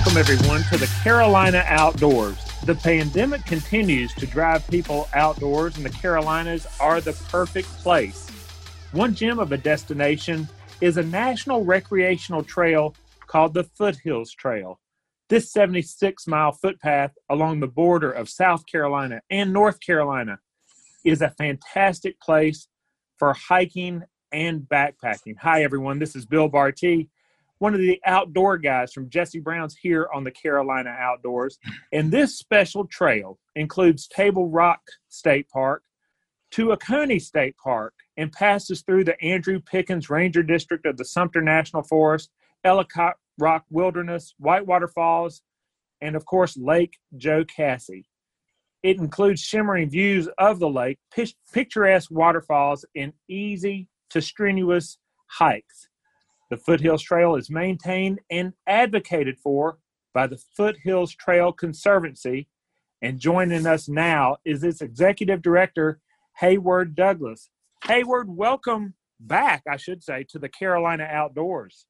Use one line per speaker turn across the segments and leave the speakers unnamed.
Welcome, everyone, to the Carolina Outdoors. The pandemic continues to drive people outdoors, and the Carolinas are the perfect place. One gem of a destination is a national recreational trail called the Foothills Trail. This 76-mile footpath along the border of South Carolina and North Carolina is a fantastic place for hiking and backpacking. Hi, everyone. This is Bill Barty, one of the outdoor guys from Jesse Brown's here on the Carolina Outdoors. And this special trail includes Table Rock State Park to Oconee State Park and passes through the Andrew Pickens Ranger District of the Sumter National Forest, Ellicott Rock Wilderness, Whitewater Falls, and of course, Lake Joe Cassie. It includes shimmering views of the lake, picturesque waterfalls, and easy to strenuous hikes. The Foothills Trail is maintained and advocated for by the Foothills Trail Conservancy. And joining us now is its executive director, Hayward Douglas. Hayward, welcome back, I should say, to the Carolina Outdoors.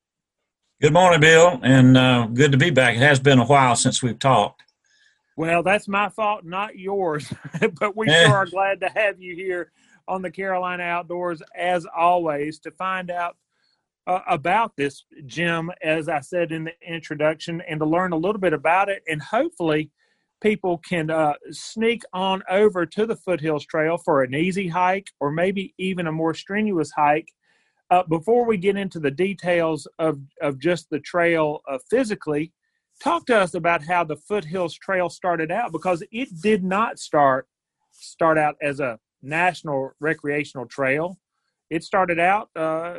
Good morning, Bill, and good to be back. It has been a while since we've talked.
Well, that's my fault, not yours, but we sure are glad to have you here on the Carolina Outdoors, as always, to find out about this gym, as I said in the introduction, and to learn a little bit about it. And hopefully people can sneak on over to the Foothills Trail for an easy hike or maybe even a more strenuous hike. Before we get into the details of just the trail physically, talk to us about how the Foothills Trail started out, because it did not start out as a national recreational trail. It started out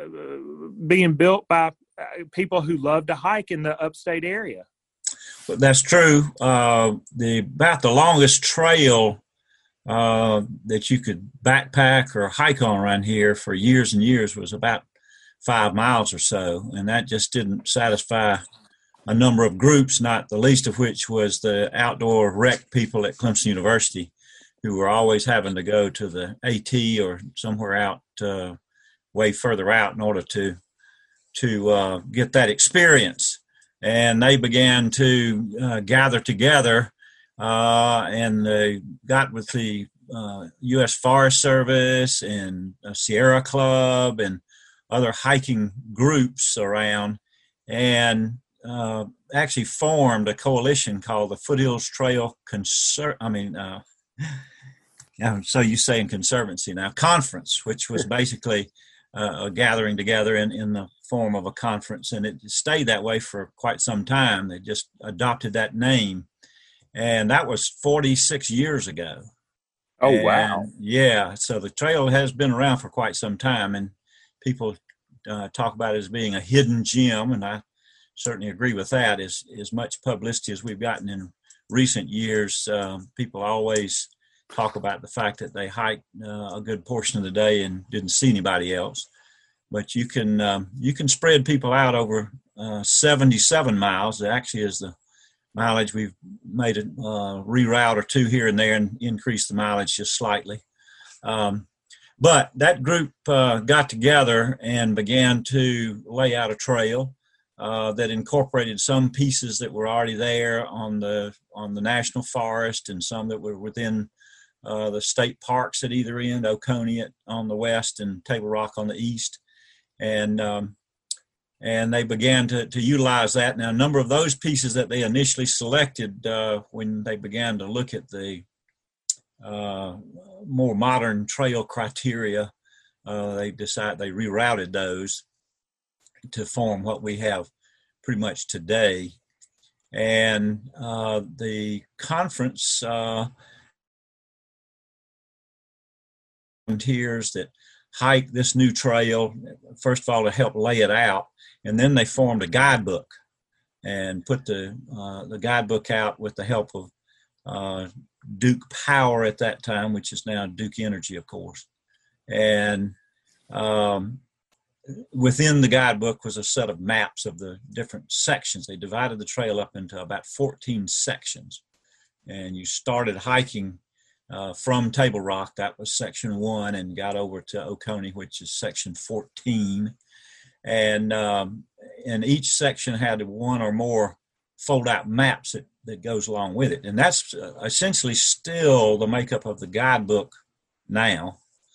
being built by people who love to hike in the upstate area.
Well, that's true. About the longest trail that you could backpack or hike on around here for years and years was about 5 miles or so, and that just didn't satisfy a number of groups, not the least of which was the outdoor rec people at Clemson University, who were always having to go to the AT or somewhere out, way further out, in order to get that experience. And they began to gather together, and they got with the U.S. Forest Service and Sierra Club and other hiking groups around, and actually formed a coalition called the Foothills Trail so you say in Conservancy now, Conference, which was basically a gathering together in the form of a conference, and it stayed that way for quite some time. They just adopted that name, and that was 46 years ago.
Oh, and, wow.
Yeah, so the trail has been around for quite some time, and people talk about it as being a hidden gem, and I certainly agree with that. As much publicity as we've gotten in recent years, people always talk about the fact that they hiked a good portion of the day and didn't see anybody else. But you can spread people out over 77 miles. It actually is the mileage. We've made a reroute or two here and there and increased the mileage just slightly. But that group got together and began to lay out a trail that incorporated some pieces that were already there on the national forest, and some that were within the state parks at either end, Oconee on the west and Table Rock on the east. And they began to utilize that. Now, a number of those pieces that they initially selected when they began to look at the more modern trail criteria, they rerouted those to form what we have pretty much today. And the conference volunteers that hike this new trail, first of all, to help lay it out, and then they formed a guidebook and put the guidebook out with the help of Duke Power at that time, which is now Duke Energy, of course. And within the guidebook was a set of maps of the different sections. They divided the trail up into about 14 sections, and you started hiking from Table Rock. That was section 1, and got over to Oconee, which is section 14. And each section had one or more fold-out maps that goes along with it. And that's essentially still the makeup of the guidebook now.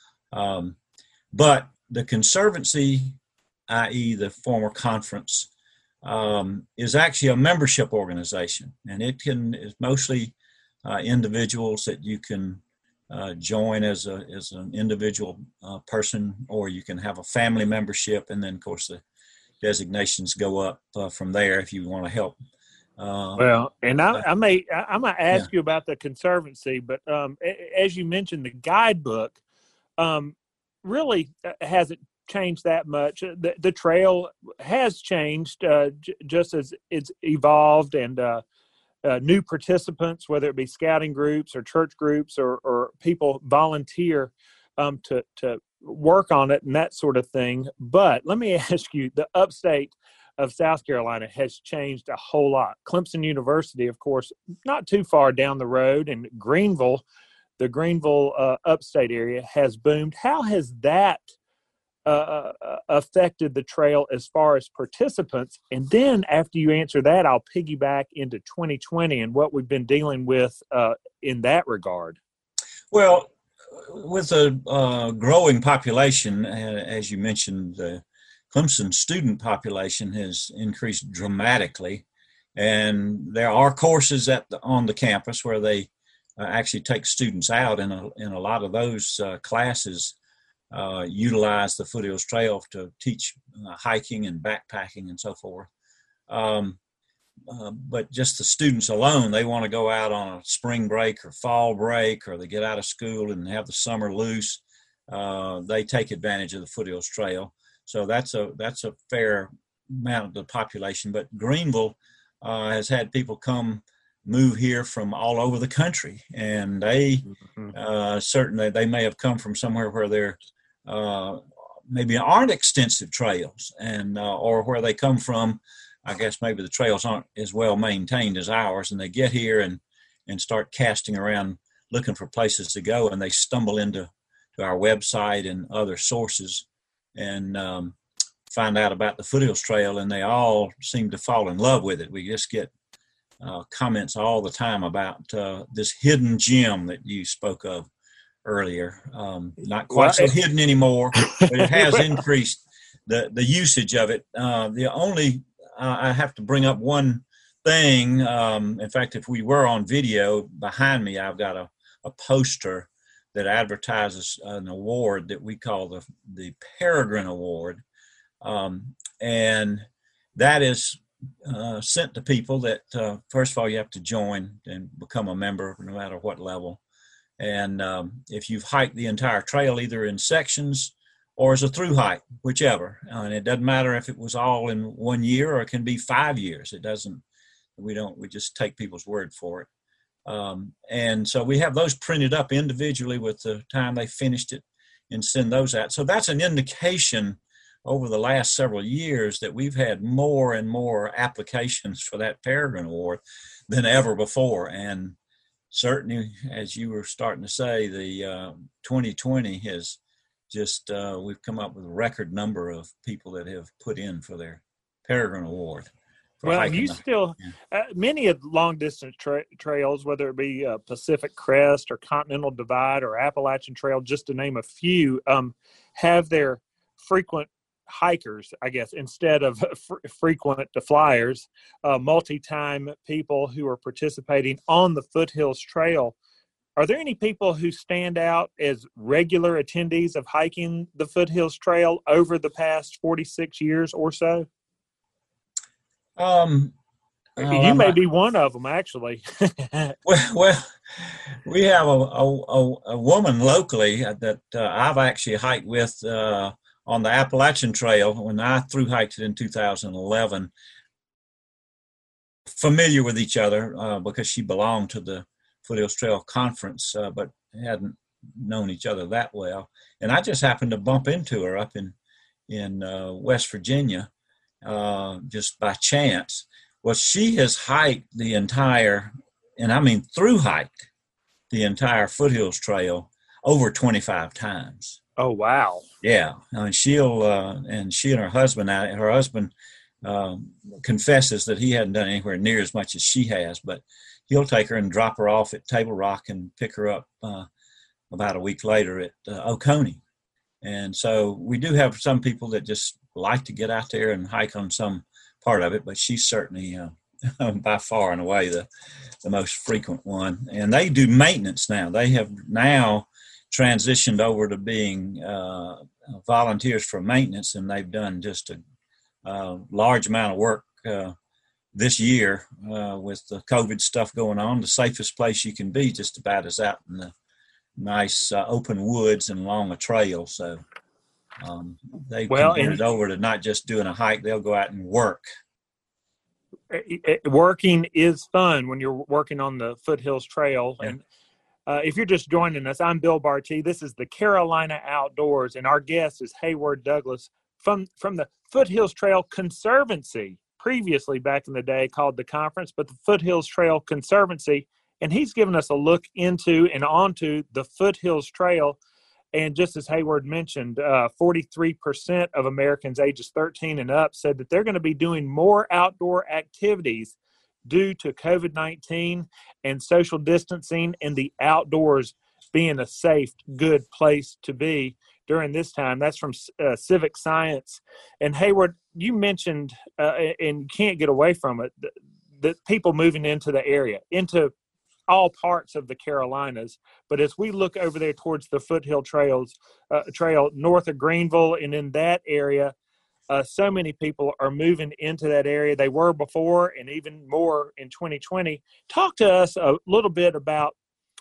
But the Conservancy, i.e. the former conference, is actually a membership organization, and is mostly individuals that you can join as an individual person, or you can have a family membership, and then of course the designations go up from there if you want to help.
Well, and I might ask you about the Conservancy, but as you mentioned, the guidebook really hasn't changed that much. The trail has changed just as it's evolved, and new participants, whether it be scouting groups or church groups or people volunteer to work on it and that sort of thing. But let me ask you, the upstate of South Carolina has changed a whole lot. Clemson University, of course, not too far down the road, and Greenville, the Greenville upstate area has boomed. How has that affected the trail as far as participants? And then after you answer that, I'll piggyback into 2020 and what we've been dealing with in that regard.
Well, with a growing population, as you mentioned, the Clemson student population has increased dramatically, and there are courses on the campus where they actually take students out, and a lot of those classes utilize the Foothills Trail to teach hiking and backpacking and so forth. But just the students alone, they want to go out on a spring break or fall break, or they get out of school and have the summer loose. They take advantage of the Foothills Trail. So that's a fair amount of the population. But Greenville has had people move here from all over the country, and they certainly they may have come from somewhere where there maybe aren't extensive trails, and or where they come from, I guess maybe the trails aren't as well maintained as ours, and they get here and start casting around looking for places to go, and they stumble into our website and other sources and find out about the Foothills Trail, and they all seem to fall in love with it. We just get comments all the time about this hidden gem that you spoke of earlier. Not quite so hidden anymore, but it has increased the usage of it. The only I have to bring up one thing. In fact, if we were on video, behind me I've got a poster that advertises an award that we call the Peregrine Award, and that is sent to people that first of all you have to join and become a member no matter what level, and if you've hiked the entire trail either in sections or as a through hike, whichever, and it doesn't matter if it was all in 1 year or it can be 5 years. It doesn't. We just take people's word for it. And so we have those printed up individually with the time they finished it and send those out. So that's an indication over the last several years that we've had more and more applications for that Peregrine Award than ever before. And certainly, as you were starting to say, the 2020 has just, we've come up with a record number of people that have put in for their Peregrine Award.
Well, you still, many of long-distance trails, whether it be Pacific Crest or Continental Divide or Appalachian Trail, just to name a few, have their frequent hikers, I guess, instead of frequent flyers, multi-time people who are participating on the Foothills Trail. Are there any people who stand out as regular attendees of hiking the Foothills Trail over the past 46 years or so? You may be one of them, actually.
well, we have a woman locally that I've actually hiked with on the Appalachian Trail when I through hiked it in 2011. Familiar with each other because she belonged to the Foothills Trail Conference, but hadn't known each other that well. And I just happened to bump into her up in West Virginia. Just by chance. Well, she has hiked the entire, and I mean through hiked the entire Foothills Trail over 25 times.
Oh, wow.
Yeah. And she and her husband confesses that he hadn't done anywhere near as much as she has, but he'll take her and drop her off at Table Rock and pick her up about a week later at Oconee. And so we do have some people that just like to get out there and hike on some part of it, but she's certainly by far and away the most frequent one. And they do maintenance now. They have now transitioned over to being volunteers for maintenance, and they've done just a large amount of work this year with the COVID stuff going on. The safest place you can be just about is out in the nice open woods and along a trail. So they converted over to not just doing a hike, they'll go out and work.
Working is fun when you're working on the Foothills Trail. Yeah. And if you're just joining us, I'm Bill Barty. This is the Carolina Outdoors, and our guest is Hayward Douglas from the Foothills Trail Conservancy, previously back in the day called the Conference, but the Foothills Trail Conservancy. And he's given us a look into and onto the Foothills Trail. And just as Hayward mentioned, 43% of Americans ages 13 and up said that they're going to be doing more outdoor activities due to COVID-19 and social distancing and the outdoors being a safe, good place to be during this time. That's from Civic Science. And Hayward, you mentioned, and you can't get away from it, that people moving into the area, into all parts of the Carolinas. But as we look over there towards the Foothill Trail north of Greenville and in that area, so many people are moving into that area. They were before and even more in 2020. Talk to us a little bit about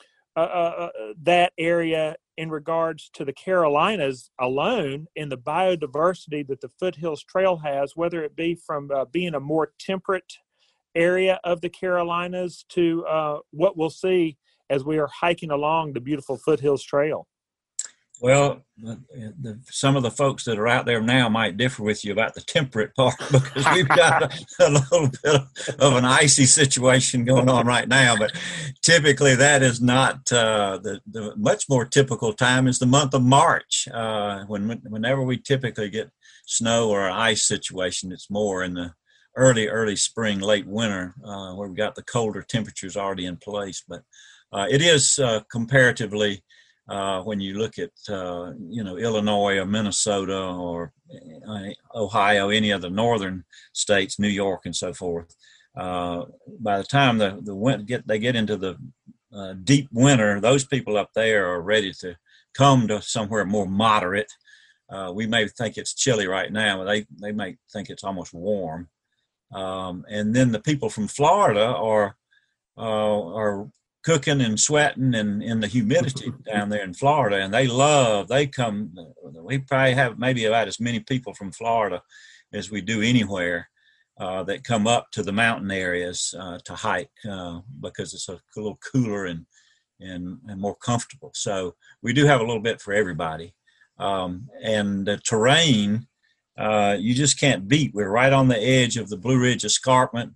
that area in regards to the Carolinas alone and the biodiversity that the Foothills Trail has, whether it be from being a more temperate area of the Carolinas to what we'll see as we are hiking along the beautiful Foothills Trail.
Well, some of the folks that are out there now might differ with you about the temperate part, because we've got a little bit of an icy situation going on right now. But typically that is not the much more typical time is the month of March. Whenever we typically get snow or an ice situation, it's more in the early spring, late winter, where we've got the colder temperatures already in place. But it is comparatively, when you look at, Illinois or Minnesota or Ohio, any of the northern states, New York and so forth, by the time they get into the deep winter, those people up there are ready to come to somewhere more moderate. We may think it's chilly right now, but they may think it's almost warm. And then the people from Florida are cooking and sweating and in the humidity down there in Florida, and they come. We probably have maybe about as many people from Florida as we do anywhere that come up to the mountain areas to hike because it's a little cooler and more comfortable. So we do have a little bit for everybody, and the terrain. You just can't beat. We're right on the edge of the Blue Ridge Escarpment.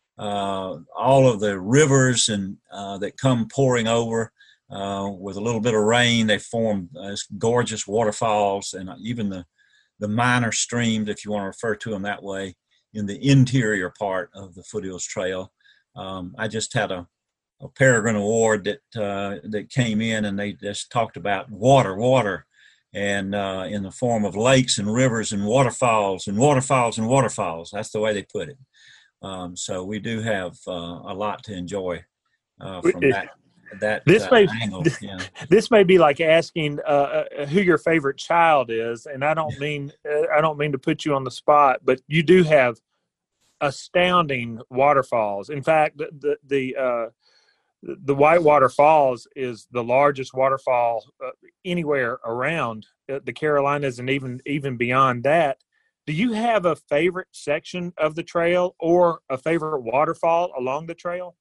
All of the rivers and that come pouring over with a little bit of rain, they form gorgeous waterfalls, and even the minor streams, if you want to refer to them that way, in the interior part of the Foothills Trail. I just had a Peregrine Award that came in, and they just talked about water. And in the form of lakes and rivers and waterfalls and waterfalls and waterfalls. That's the way they put it. So we do have a lot to enjoy from that angle. Yeah.
This may be like asking who your favorite child is, and I don't mean to put you on the spot, but you do have astounding waterfalls. In fact, the Whitewater Falls is the largest waterfall anywhere around the Carolinas, and even beyond that. Do you have a favorite section of the trail or a favorite waterfall along the trail?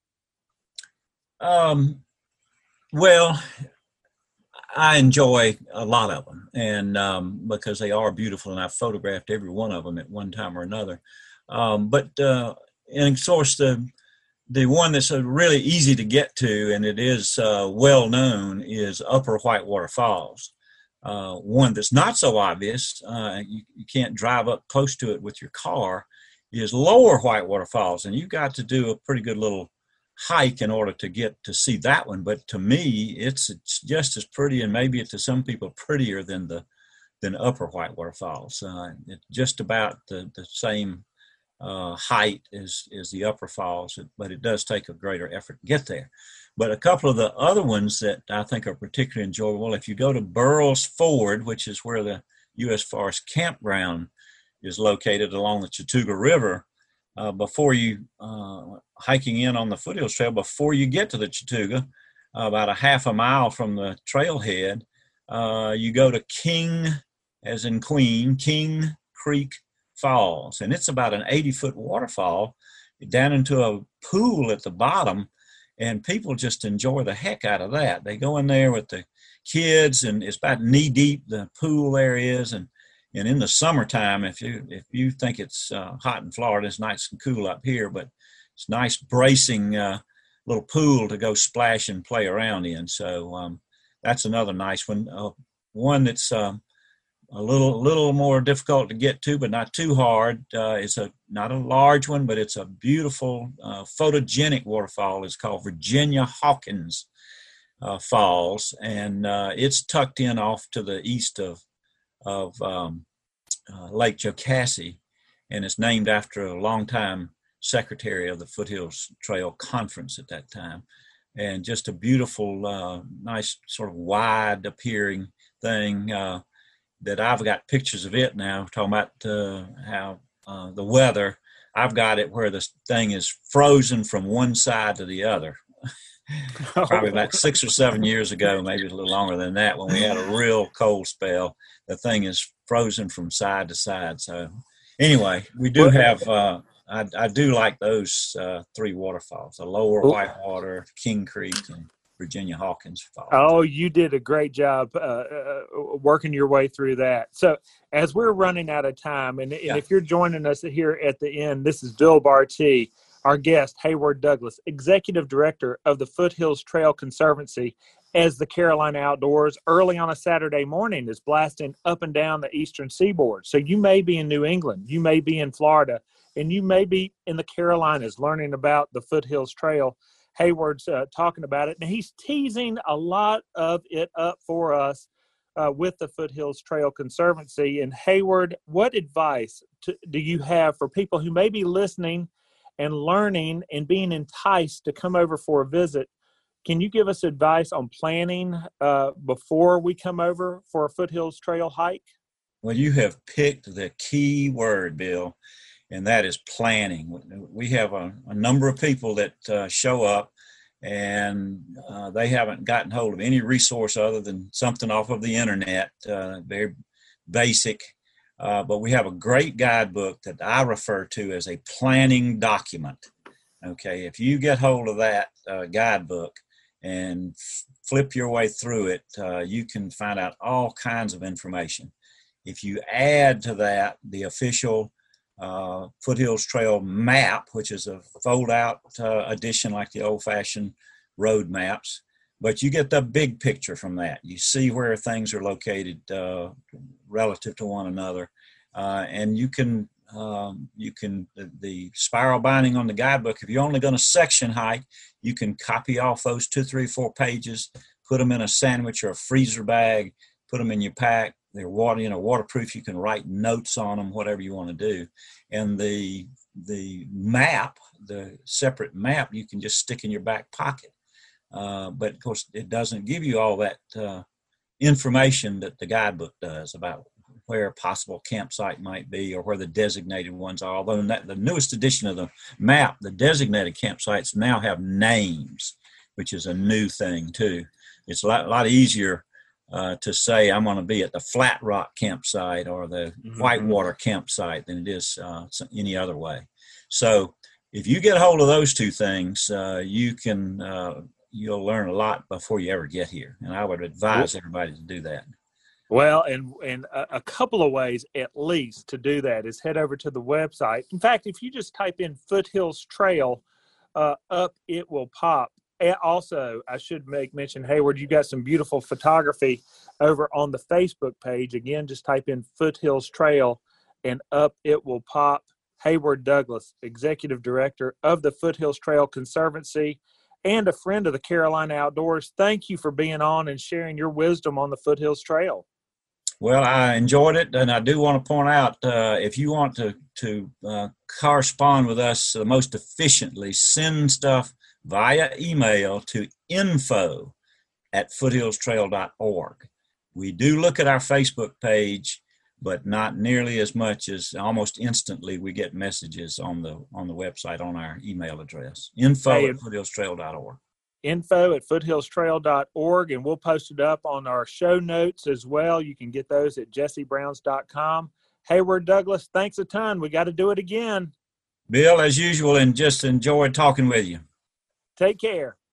Well, I enjoy a lot of them, and because they are beautiful, and I've photographed every one of them at one time or another. And of course, the one that's really easy to get to, and it is well known, is Upper Whitewater Falls. One that's not so obvious, you can't drive up close to it with your car, is Lower Whitewater Falls, and you've got to do a pretty good little hike in order to get to see that one. But to me, it's just as pretty, and maybe to some people prettier than Upper Whitewater Falls. It's just about the same height as the Upper Falls, but it does take a greater effort to get there. But a couple of the other ones that I think are particularly enjoyable, if you go to Burles Ford, which is where the U.S. Forest Campground is located along the Chattooga River, before you hiking in on the Foothills Trail, before you get to the Chattooga, about a half a mile from the trailhead, you go to King, as in Queen, King Creek Falls, and it's about an 80-foot waterfall down into a pool at the bottom, and people just enjoy the heck out of that. They go in there with the kids, and it's about knee deep, the pool there is, and in the summertime, if you think it's hot in Florida, it's nice and cool up here, but it's nice bracing little pool to go splash and play around in. So that's another nice one. One that's a little more difficult to get to, but not too hard. It's not a large one, but it's a beautiful photogenic waterfall. It's called Virginia Hawkins Falls, and it's tucked in off to the east of Lake Jocassee, and it's named after a longtime secretary of the Foothills Trail Conference at that time. And just a beautiful, nice sort of wide appearing thing that I've got pictures of it now, talking about how the weather, I've got it where this thing is frozen from one side to the other. Probably about 6 or 7 years ago, maybe a little longer than that, when we had a real cold spell. The thing is frozen from side to side. So anyway, we do have, I do like those three waterfalls, the Lower Whitewater, King Creek, and Virginia Hawkins Falls.
Oh, you did a great job working your way through that. So as we're running out of time, and if you're joining us here at the end, this is Bill Bartee. Our guest, Hayward Douglas, Executive Director of the Foothills Trail Conservancy, as the Carolina Outdoors early on a Saturday morning is blasting up and down the eastern seaboard. So you may be in New England, you may be in Florida, and you may be in the Carolinas learning about the Foothills Trail. Hayward's talking about it, and he's teasing a lot of it up for us with the Foothills Trail Conservancy. And Hayward, what advice do you have for people who may be listening and learning and being enticed to come over for a visit? Can you give us advice on planning before we come over for a Foothills Trail hike?
Well, you have picked the key word, Bill, and that is planning. We have a number of people that show up, and they haven't gotten hold of any resource other than something off of the internet, very basic. But we have a great guidebook that I refer to as a planning document. Okay, if you get hold of that guidebook and flip your way through it, you can find out all kinds of information. If you add to that the official Foothills Trail map, which is a fold-out edition like the old-fashioned road maps, but you get the big picture from that. You see where things are located relative to one another, and you can the spiral binding on the guidebook. If you're only going to section hike, you can copy off those 2, 3, 4 pages, put them in a sandwich or a freezer bag, put them in your pack. They're waterproof. You can write notes on them, whatever you want to do. And the map, the separate map, you can just stick in your back pocket. But of course, it doesn't give you all that information that the guidebook does about where a possible campsite might be or where the designated ones are. Although the newest edition of the map, the designated campsites now have names, which is a new thing too. It's a lot easier to say I'm going to be at the Flat Rock campsite or the Whitewater campsite than it is any other way. So if you get a hold of those two things, you'll learn a lot before you ever get here. And I would advise everybody to do that.
Well, and a couple of ways at least to do that is head over to the website. In fact, if you just type in Foothills Trail, up it will pop. And also, I should make mention, Hayward, you got some beautiful photography over on the Facebook page. Again, just type in Foothills Trail and up it will pop. Hayward Douglas, Executive Director of the Foothills Trail Conservancy and a friend of the Carolina Outdoors. Thank you for being on and sharing your wisdom on the Foothills Trail.
Well, I enjoyed it, and I do want to point out, if you want to correspond with us the most efficiently, send stuff via email to info@foothillstrail.org. We do look at our Facebook page, but not nearly as much as almost instantly we get messages on the website on our email address, info@foothillstrail.org.
info@foothillstrail.org, and we'll post it up on our show notes as well. You can get those at jessebrowns.com. Hayward Douglas, thanks a ton. We got to do it again.
Bill, as usual, and just enjoyed talking with you.
Take care.